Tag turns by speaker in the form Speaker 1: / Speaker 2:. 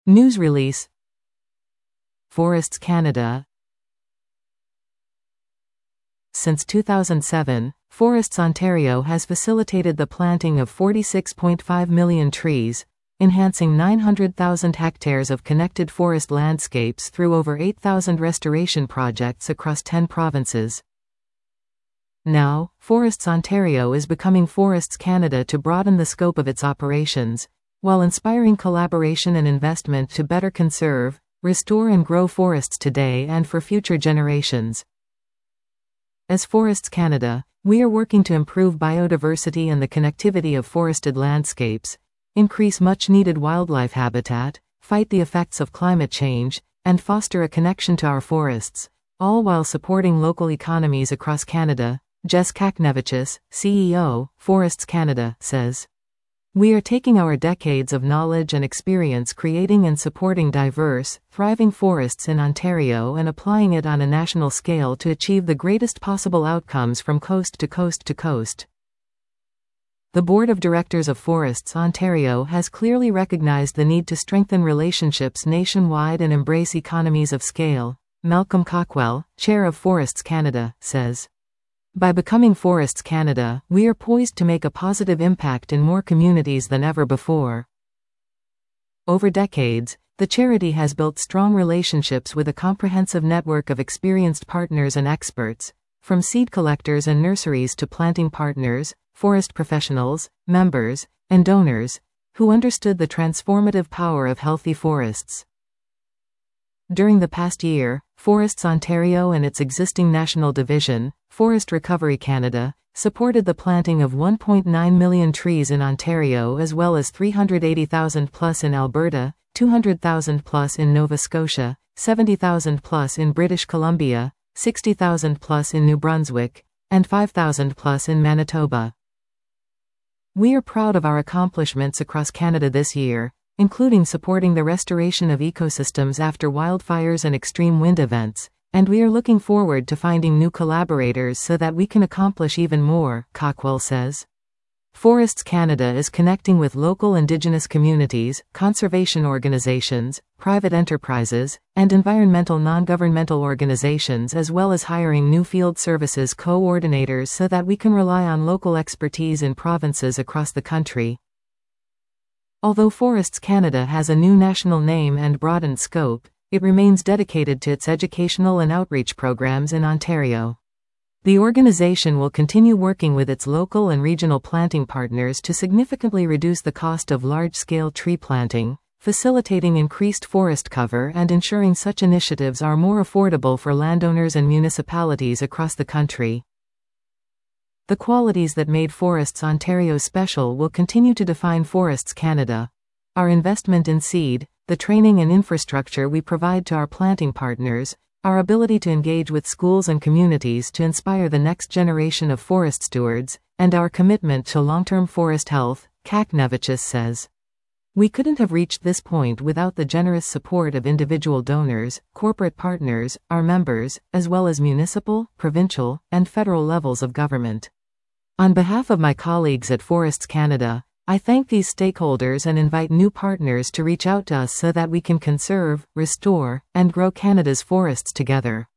Speaker 1: News release. Forests Canada. Since 2007, Forests Ontario has facilitated the planting of 46.5 million trees, enhancing 900,000 hectares of connected forest landscapes through over 8,000 restoration projects across 10 provinces. Now, Forests Ontario is becoming Forests Canada to broaden the scope of its operations, while inspiring collaboration and investment to better conserve, restore and grow forests today and for future generations. As Forests Canada, we are working to improve biodiversity and the connectivity of forested landscapes, increase much-needed wildlife habitat, fight the effects of climate change, and foster a connection to our forests, all while supporting local economies across Canada, Jess Kaknevichus, CEO, Forests Canada, says. We are taking our decades of knowledge and experience creating and supporting diverse, thriving forests in Ontario and applying it on a national scale to achieve the greatest possible outcomes from coast to coast to coast. The Board of Directors of Forests Ontario has clearly recognized the need to strengthen relationships nationwide and embrace economies of scale, Malcolm Cockwell, Chair of Forests Canada, says. By becoming Forests Canada, we are poised to make a positive impact in more communities than ever before. Over decades, the charity has built strong relationships with a comprehensive network of experienced partners and experts, from seed collectors and nurseries to planting partners, forest professionals, members, and donors, who understood the transformative power of healthy forests. During the past year, Forests Ontario and its existing national division, Forest Recovery Canada, supported the planting of 1.9 million trees in Ontario as well as 380,000 plus in Alberta, 200,000 plus in Nova Scotia, 70,000 plus in British Columbia, 60,000 plus in New Brunswick, and 5,000 plus in Manitoba. We are proud of our accomplishments across Canada this year, including supporting the restoration of ecosystems after wildfires and extreme wind events, and we are looking forward to finding new collaborators so that we can accomplish even more, Cockwell says. Forests Canada is connecting with local Indigenous communities, conservation organizations, private enterprises, and environmental non-governmental organizations as well as hiring new field services coordinators so that we can rely on local expertise in provinces across the country. Although Forests Canada has a new national name and broadened scope, it remains dedicated to its educational and outreach programs in Ontario. The organization will continue working with its local and regional planting partners to significantly reduce the cost of large-scale tree planting, facilitating increased forest cover and ensuring such initiatives are more affordable for landowners and municipalities across the country. The qualities that made Forests Ontario special will continue to define Forests Canada. Our investment in seed, the training and infrastructure we provide to our planting partners, our ability to engage with schools and communities to inspire the next generation of forest stewards, and our commitment to long-term forest health, Kaknevichus says. We couldn't have reached this point without the generous support of individual donors, corporate partners, our members, as well as municipal, provincial, and federal levels of government. On behalf of my colleagues at Forests Canada, I thank these stakeholders and invite new partners to reach out to us so that we can conserve, restore, and grow Canada's forests together.